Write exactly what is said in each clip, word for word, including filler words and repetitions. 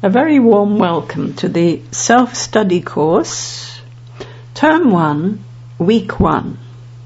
A very warm welcome to the self-study course, Term one, Week one.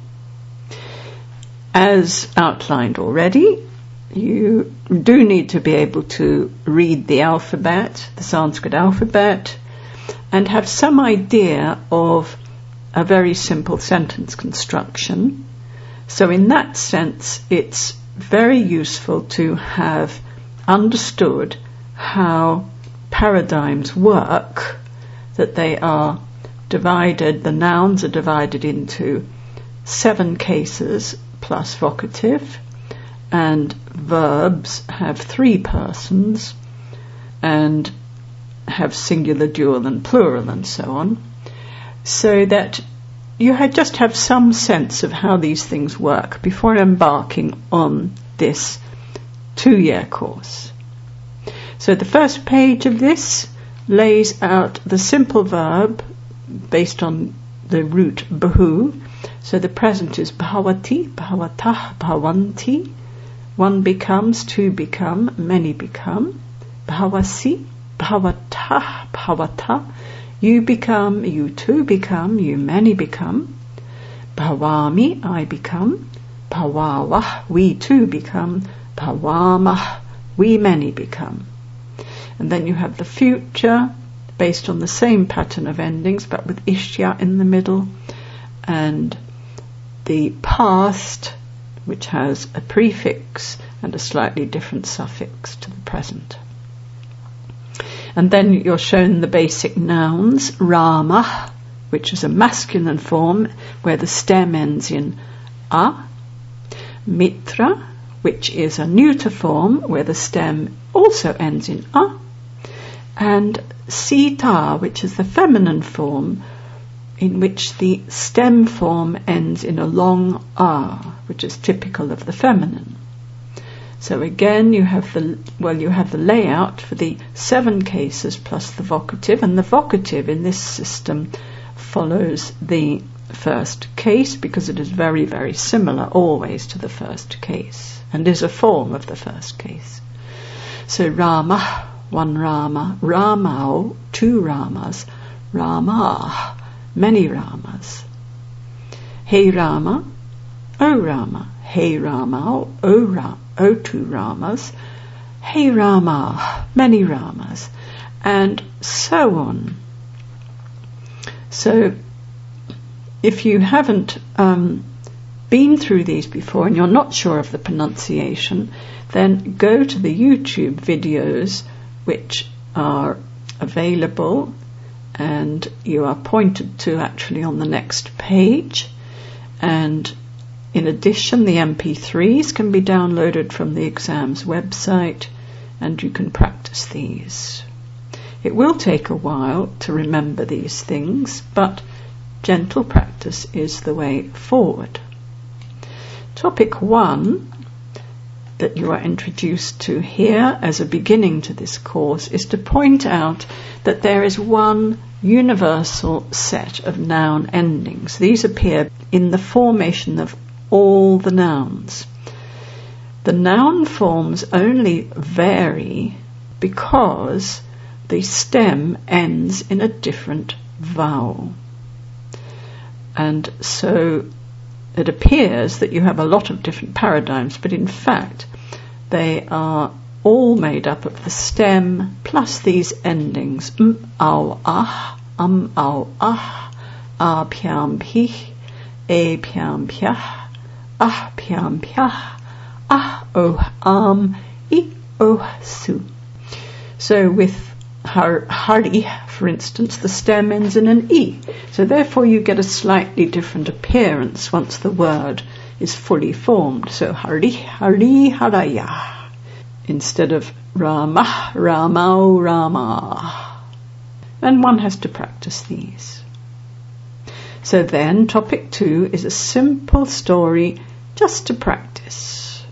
As outlined already, you do need to be able to read the alphabet, the Sanskrit alphabet, and have some idea of a very simple sentence construction. So in that sense, it's very useful to have understood how paradigms work, that they are divided, the nouns are divided into seven cases plus vocative, and verbs have three persons and have singular, dual and plural and so on, so that you had just have some sense of how these things work before embarking on this two-year course. So the first page of this lays out the simple verb based on the root bhu. So the present is bhavati, bhavatah, bhavanti. One becomes, two become, many become. Bhavasi, bhavatah, bhavata. You become, you two become, you many become. Bhavami, I become. Bhavavah, we two become. Bhavamah, we many become. And then you have the future, based on the same pattern of endings, but with ishya in the middle, and the past, which has a prefix and a slightly different suffix to the present. And then you're shown the basic nouns, Rama, which is a masculine form, where the stem ends in a, Mitra, which is a neuter form, where the stem also ends in a, and Sita, which is the feminine form, in which the stem form ends in a long a, which is typical of the feminine. So again, you have the well, you have the layout for the seven cases plus the vocative, and the vocative in this system follows the first case because it is very, very similar always to the first case and is a form of the first case. So Rama, one Rama, Ramao, two Ramas, Rama, many Ramas. Hey Rama, O Rama, Hey Rama, O Rama, O two Ramas, Hey Rama, many Ramas, and so on. So if you haven't um, been through these before and you're not sure of the pronunciation, then go to the YouTube videos which are available, and you are pointed to actually on the next page. And in addition, the M P threes can be downloaded from the exams website, and you can practice these. It will take a while to remember these things, but gentle practice is the way forward. Topic one that you are introduced to here as a beginning to this course is to point out that there is one universal set of noun endings. These appear in the formation of all the nouns. The noun forms only vary because the stem ends in a different vowel. And so it appears that you have a lot of different paradigms, but in fact they are all made up of the stem plus these endings m, au, ah, um, au, ah, ah, pyam, pih, e, pyam, pyah, ah, pyam, pyah, ah, oh, am, I, oh, su. So with har, hari, for instance, the stem ends in an I. So therefore you get a slightly different appearance once the word is fully formed. So hari, hari, haraya. Instead of Rama, Ramao, Rama. And one has to practice these. So then, topic two is a simple story just to practice.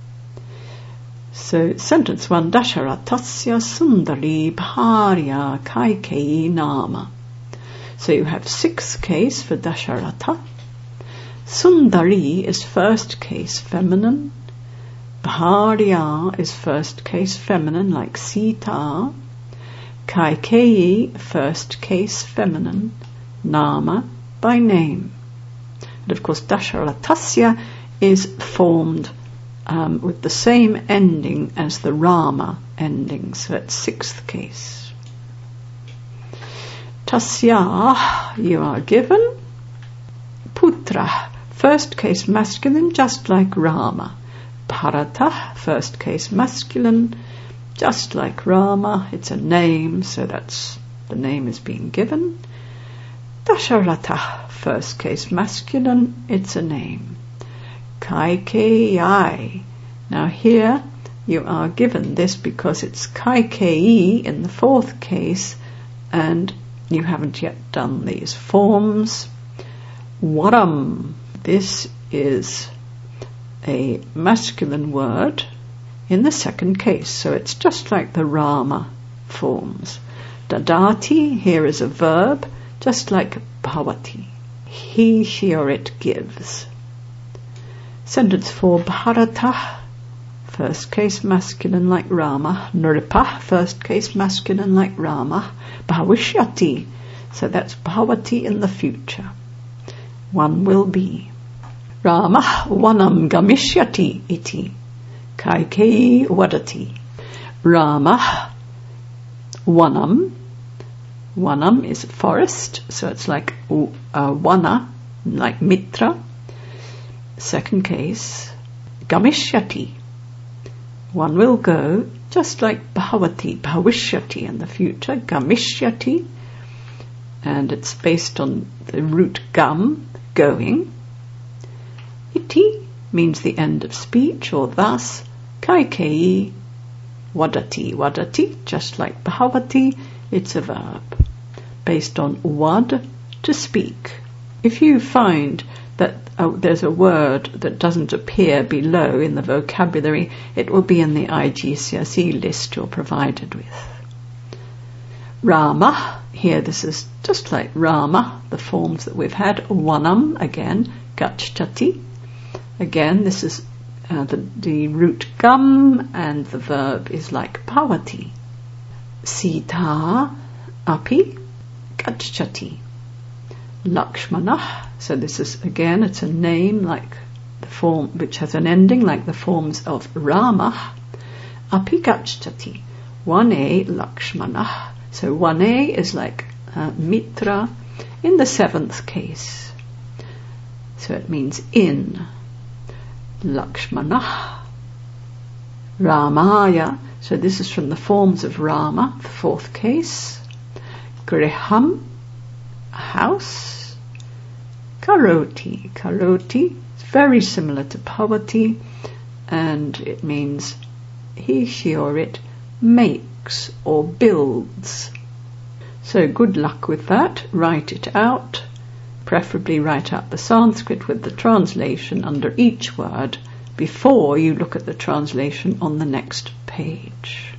So, sentence one, Dasharathasya Sundari Bharya Kaikeyi Nama. So you have sixth case for Dasharatha. Sundari is first case feminine. Bharya is first case feminine, like Sita. Kaikeyi, first case feminine, nama, by name. And of course, Dasharathasya is formed um, with the same ending as the Rama ending, so that's sixth case. Tasya, you are given. Putra, first case masculine, just like Rama. Bharata, first case masculine, just like Rama. It's a name, so that's the name is being given. Dasharatha, first case masculine, it's a name. Kaikeyi. Now here you are given this because it's Kaikeyi in the fourth case, and you haven't yet done these forms. Waram, this is a masculine word in the second case, so it's just like the Rama forms. Dadati, here is a verb, just like bhavati. He, she or it gives. Sentence four, Bharata, first case masculine like Rama. Nripa, first case masculine like Rama. Bhavishyati, so that's bhavati in the future. One will be. Rama vanam gamishyati iti. Kaikeyi vadati. Rama vanam. Vanam is forest, so it's like uh, vana, like mitra. Second case, gamishyati. One will go, just like bhavati, bhavishyati in the future, gamishyati. And it's based on the root gam, going. Iti means the end of speech, or thus. Kaikeyi vadati. Vadati, just like bhavati, it's a verb based on wad, to speak. If you find that uh, there's a word that doesn't appear below in the vocabulary, it will be in the I G C S E list you're provided with. Rama, here this is just like Rama, the forms that we've had. Vanam, again, gachchati. Again, this is uh, the, the root gam, and the verb is like bhavati. Sita, api, gachchati. Lakshmana, so this is again, it's a name like the form which has an ending like the forms of Rama. Api gachchati. One A, Lakshmana. So one A is like uh, mitra in the seventh case. So it means in. Lakshmana. Ramaya. So this is from the forms of Rama, the fourth case. Griham, a house. Karoti. Karoti is very similar to bhavati, and it means he, she or it makes or builds. So good luck with that. Write it out. Preferably write out the Sanskrit with the translation under each word before you look at the translation on the next page.